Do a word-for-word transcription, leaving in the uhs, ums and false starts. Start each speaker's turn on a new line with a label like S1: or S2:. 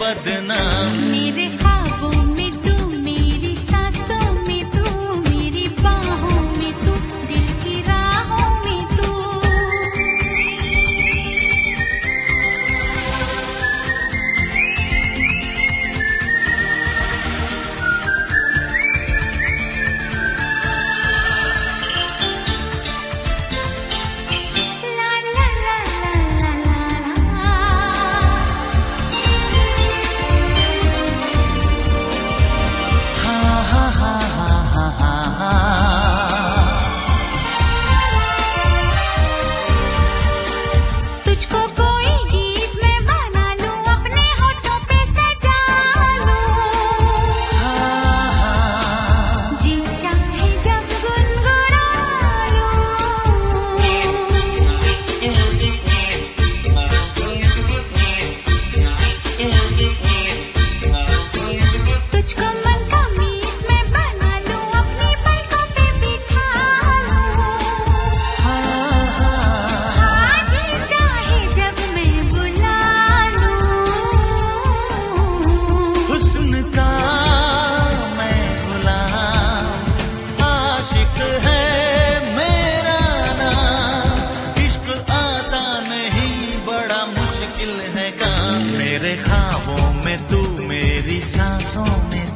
S1: बदनाम।
S2: मेरे ख्वाबों में तू, मेरी सांसों में तू, मेरी बाहों में तू, दिल की राहों में तू। तुझको कोई गीत मैं बना लूं, अपने होठों पे सजा लूं, जी चाहे जब गुनगुना लूं। तुझको मन का मीत मैं बना लूं, अपनी पलकों पे बिठा लूं, हाँ जी चाहे जब मैं बुला लूं।
S1: हुस्न का मैं गुलाम, आशिक है मेरा नाम। इश्क आसान नहीं, बड़ा मुश्किल है काम। मेरे ख्वाबों में तू, मेरी सांसों में